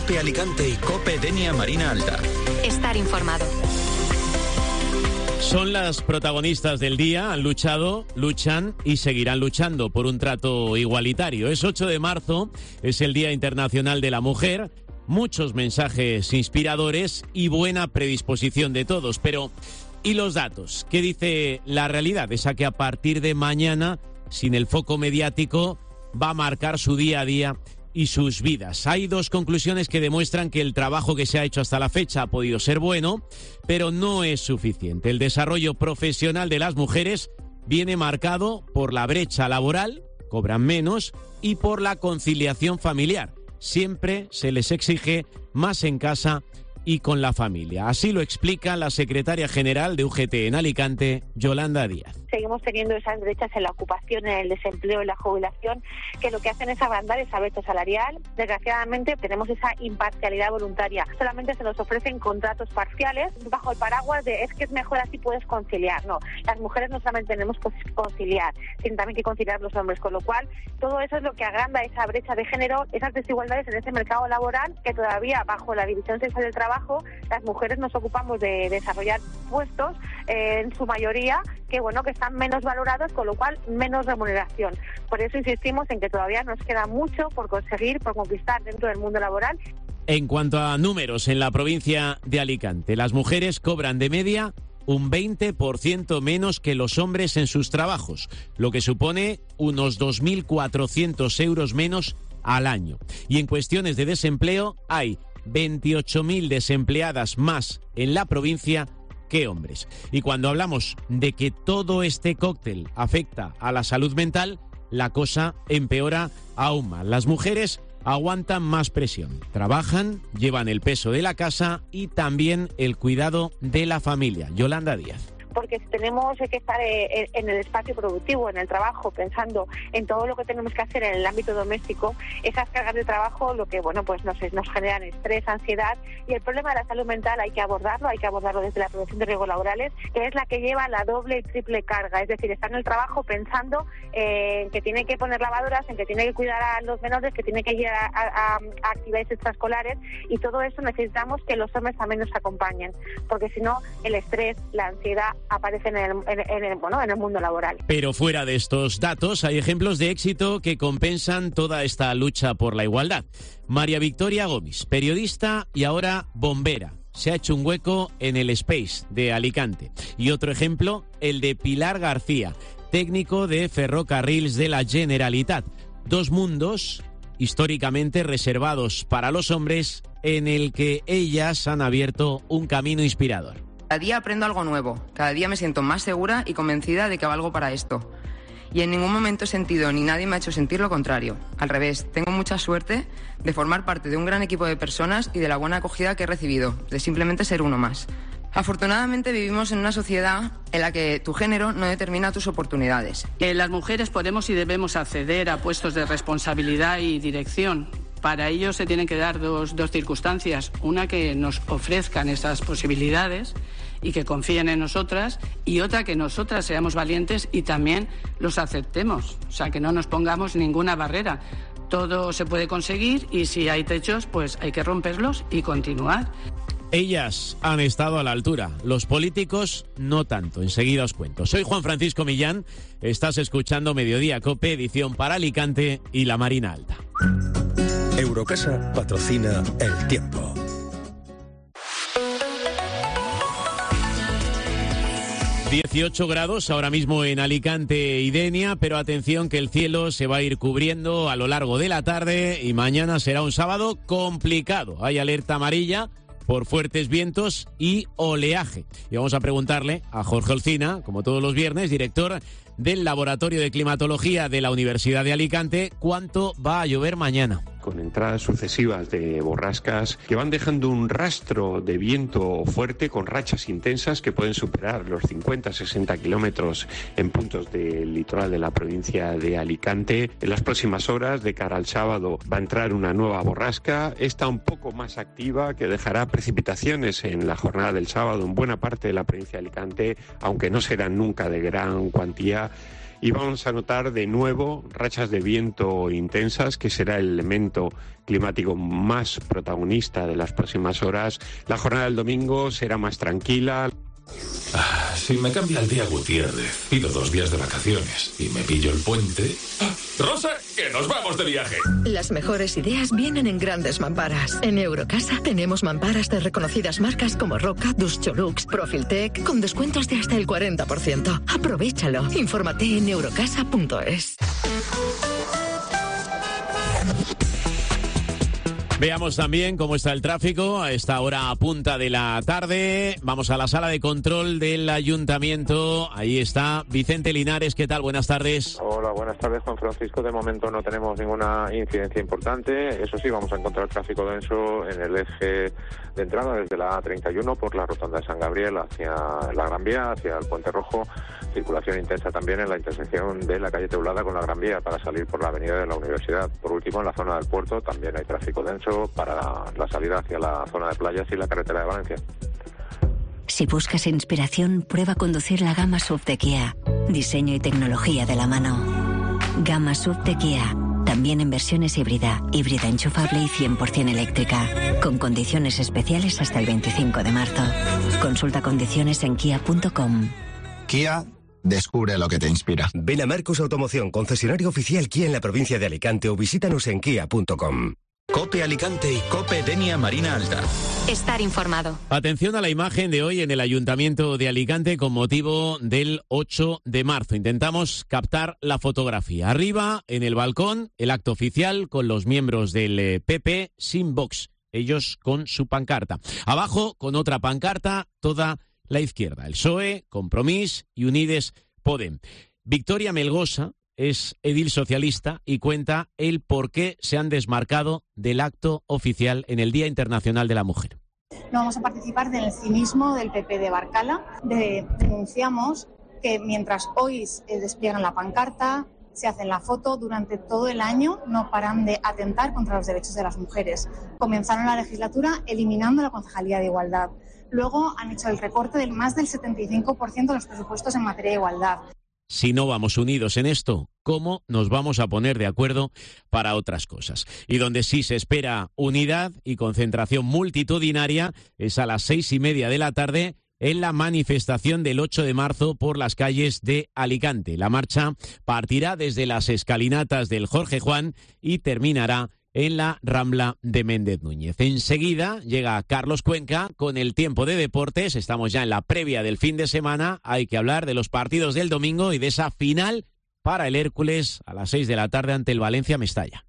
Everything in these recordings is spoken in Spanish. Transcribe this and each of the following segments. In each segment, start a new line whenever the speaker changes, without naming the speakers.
COPE Alicante y COPE Denia Marina Alta.
Estar informado.
Son las protagonistas del día, han luchado, luchan y seguirán luchando por un trato igualitario. Es 8 de marzo, es el Día Internacional de la Mujer, muchos mensajes inspiradores y buena predisposición de todos. Pero, ¿y los datos? ¿Qué dice la realidad? Esa que a partir de mañana, sin el foco mediático, va a marcar su día a día y sus vidas. Hay dos conclusiones que demuestran que el trabajo que se ha hecho hasta la fecha ha podido ser bueno, pero no es suficiente. El desarrollo profesional de las mujeres viene marcado por la brecha laboral, cobran menos, y por la conciliación familiar. Siempre se les exige más en casa y con la familia. Así lo explica la secretaria general de UGT en Alicante, Yolanda Díaz.
Seguimos teniendo esas brechas en la ocupación, en el desempleo, en la jubilación, que lo que hacen es agrandar esa brecha salarial. Desgraciadamente tenemos esa imparcialidad voluntaria. Solamente se nos ofrecen contratos parciales bajo el paraguas de es que es mejor así puedes conciliar. No, las mujeres no solamente tenemos que conciliar, sino también que conciliar los hombres, con lo cual todo eso es lo que agranda esa brecha de género, esas desigualdades en ese mercado laboral que todavía bajo la división sexual del trabajo las mujeres nos ocupamos de desarrollar puestos en su mayoría que están menos valorados, con lo cual menos remuneración. Por eso insistimos en que todavía nos queda mucho por conseguir, por conquistar dentro del mundo laboral.
En cuanto a números, en la provincia de Alicante, las mujeres cobran de media un 20% menos que los hombres en sus trabajos, lo que supone unos 2.400 euros menos al año. Y en cuestiones de desempleo hay 28.000 desempleadas más en la provincia que hombres. Y cuando hablamos de que todo este cóctel afecta a la salud mental, la cosa empeora aún más. Las mujeres aguantan más presión, trabajan, llevan el peso de la casa y también el cuidado de la familia. Yolanda Díaz.
Porque tenemos que estar en el espacio productivo, en el trabajo, pensando en todo lo que tenemos que hacer en el ámbito doméstico. Esas cargas de trabajo lo que nos generan estrés, ansiedad, y el problema de la salud mental hay que abordarlo desde la prevención de riesgos laborales, que es la que lleva la doble y triple carga, es decir, está en el trabajo pensando en que tiene que poner lavadoras, en que tiene que cuidar a los menores, que tiene que ir a actividades extraescolares, y todo eso necesitamos que los hombres también nos acompañen, porque si no el estrés, la ansiedad aparecen en el mundo laboral.
Pero fuera de estos datos hay ejemplos de éxito que compensan toda esta lucha por la igualdad. María Victoria Gómez, periodista y ahora bombera, se ha hecho un hueco en el Space de Alicante. Y otro ejemplo, el de Pilar García, técnico de Ferrocarrils de la Generalitat. Dos mundos históricamente reservados para los hombres, en el que ellas han abierto un camino inspirador.
Cada día aprendo algo nuevo, cada día me siento más segura y convencida de que valgo para esto. Y en ningún momento he sentido ni nadie me ha hecho sentir lo contrario. Al revés, tengo mucha suerte de formar parte de un gran equipo de personas y de la buena acogida que he recibido, de simplemente ser uno más. Afortunadamente vivimos en una sociedad en la que tu género no determina tus oportunidades.
Las mujeres podemos y debemos acceder a puestos de responsabilidad y dirección. Para ello se tienen que dar dos circunstancias. Una, que nos ofrezcan esas posibilidades y que confíen en nosotras, y otra, que nosotras seamos valientes y también los aceptemos. O sea, que no nos pongamos ninguna barrera. Todo se puede conseguir y si hay techos, pues hay que romperlos y continuar.
Ellas han estado a la altura, los políticos no tanto. Enseguida os cuento. Soy Juan Francisco Millán, estás escuchando Mediodía COPE, edición para Alicante y la Marina Alta.
Eurocasa patrocina El Tiempo.
...18 grados ahora mismo en Alicante y Denia, pero atención que el cielo se va a ir cubriendo a lo largo de la tarde y mañana será un sábado complicado. Hay alerta amarilla por fuertes vientos y oleaje. Y vamos a preguntarle a Jorge Olcina, como todos los viernes, director del Laboratorio de Climatología de la Universidad de Alicante, cuánto va a llover mañana.
Con entradas sucesivas de borrascas que van dejando un rastro de viento fuerte con rachas intensas que pueden superar los 50-60 kilómetros en puntos del litoral de la provincia de Alicante. En las próximas horas, de cara al sábado, va a entrar una nueva borrasca, esta un poco más activa, que dejará precipitaciones en la jornada del sábado en buena parte de la provincia de Alicante, aunque no serán nunca de gran cuantía. y vamos a notar de nuevo rachas de viento intensas, que será el elemento climático más protagonista de las próximas horas. La jornada del domingo será más tranquila.
Si me cambia el día Gutiérrez, pido 2 días de vacaciones y me pillo el puente... ¡Rosa, que nos vamos de viaje!
Las mejores ideas vienen en grandes mamparas. En Eurocasa tenemos mamparas de reconocidas marcas como Roca, Duscholux, Profiltec, con descuentos de hasta el 40%. Aprovéchalo. Infórmate en eurocasa.es.
Veamos también cómo está el tráfico a esta hora a punta de la tarde. Vamos a la sala de control del ayuntamiento. Ahí está Vicente Linares. ¿Qué tal? Buenas tardes.
Hola, buenas tardes, Juan Francisco. De momento no tenemos ninguna incidencia importante. Eso sí, vamos a encontrar tráfico denso en el eje de entrada desde la A31 por la rotonda de San Gabriel hacia la Gran Vía, hacia el Puente Rojo. Circulación intensa también en la intersección de la calle Teulada con la Gran Vía para salir por la avenida de la Universidad. Por último, en la zona del puerto también hay tráfico denso para la salida hacia la zona de playas y la carretera de Valencia.
Si buscas inspiración, prueba conducir la gama SUV de Kia. Diseño y tecnología de la mano. Gama SUV de Kia. También en versiones híbrida enchufable y 100% eléctrica. Con condiciones especiales hasta el 25 de marzo. Consulta condiciones en kia.com.
Kia, descubre lo que te inspira.
Ven a Marcos Automoción, concesionario oficial Kia en la provincia de Alicante, o visítanos en kia.com.
COPE Alicante y COPE Denia Marina Alta.
Estar informado.
Atención a la imagen de hoy en el Ayuntamiento de Alicante con motivo del 8 de marzo. Intentamos captar la fotografía. Arriba, en el balcón, el acto oficial con los miembros del PP sin Vox. Ellos con su pancarta. Abajo, con otra pancarta, toda la izquierda. El PSOE, Compromís y Unides Podem. Victoria Melgosa es edil socialista y cuenta el por qué se han desmarcado del acto oficial en el Día Internacional de la Mujer.
No vamos a participar del cinismo del PP de Barcala. Denunciamos que mientras hoy despliegan la pancarta, se hacen la foto, durante todo el año no paran de atentar contra los derechos de las mujeres. Comenzaron la legislatura eliminando la Concejalía de Igualdad. Luego han hecho el recorte del más del 75% de los presupuestos en materia de igualdad.
Si no vamos unidos en esto, ¿cómo nos vamos a poner de acuerdo para otras cosas? Y donde sí se espera unidad y concentración multitudinaria es a las 6:30 de la tarde en la manifestación del 8 de marzo por las calles de Alicante. La marcha partirá desde las escalinatas del Jorge Juan y terminará en la Rambla de Méndez Núñez. Enseguida llega Carlos Cuenca con el tiempo de deportes. Estamos ya en la previa del fin de semana. Hay que hablar de los partidos del domingo y de esa final para el Hércules a las 6 de la tarde ante el Valencia Mestalla.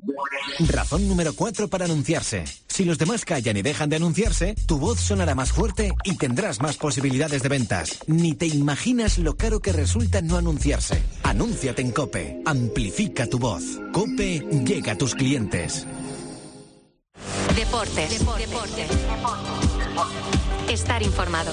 Razón número 4 para anunciarse. Si los demás callan y dejan de anunciarse, tu voz sonará más fuerte y tendrás más posibilidades de ventas. Ni te imaginas lo caro que resulta no anunciarse. Anúnciate en COPE. Amplifica tu voz. COPE llega a tus clientes.
Deportes. Estar informado.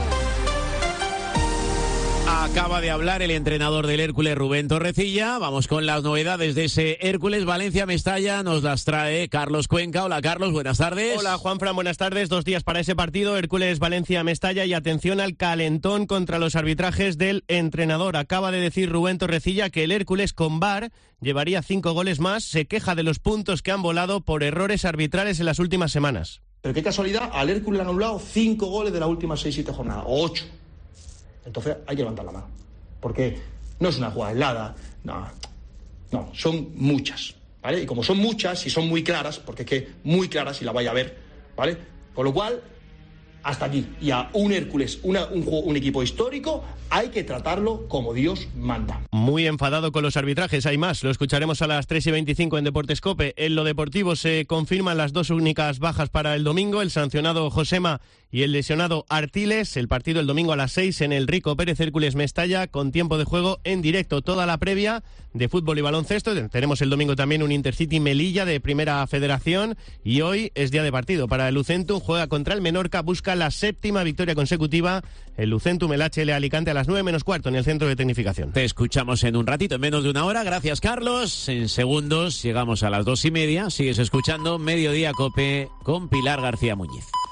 Acaba de hablar el entrenador del Hércules, Rubén Torrecilla. Vamos con las novedades de ese Hércules Valencia-Mestalla. Nos las trae Carlos Cuenca. Hola, Carlos, buenas tardes.
Hola, Juanfran, buenas tardes. 2 días para ese partido, Hércules Valencia-Mestalla, y atención al calentón contra los arbitrajes del entrenador. Acaba de decir Rubén Torrecilla que el Hércules con VAR llevaría 5 goles más. Se queja de los puntos que han volado por errores arbitrales en las últimas semanas.
Pero qué casualidad, al Hércules le han anulado 5 goles de las últimas 6-7 jornadas, o 8. Entonces hay que levantar la mano, porque no es una jugada aislada, no, son muchas, ¿vale? Y como son muchas y son muy claras, porque es que muy claras y la vaya a ver, ¿vale? Con lo cual, hasta aquí. Y a un Hércules, un equipo histórico, hay que tratarlo como Dios manda.
Muy enfadado con los arbitrajes, hay más. Lo escucharemos a las 3:25 en Deportes COPE. En lo deportivo se confirman las 2 únicas bajas para el domingo, el sancionado Josema y el lesionado Artiles. El partido el domingo a las 6 en el Rico Pérez Hércules Mestalla, con tiempo de juego en directo. Toda la previa de fútbol y baloncesto. Tenemos el domingo también un Intercity Melilla de Primera Federación, y hoy es día de partido para el Lucentum. Juega contra el Menorca, busca la 7ª victoria consecutiva. El Lucentum, el HL Alicante, a las 9:15 en el centro de tecnificación.
Te escuchamos en un ratito, en menos de una hora. Gracias, Carlos. En segundos llegamos a las 2:30. Sigues escuchando Mediodía COPE con Pilar García Muñiz.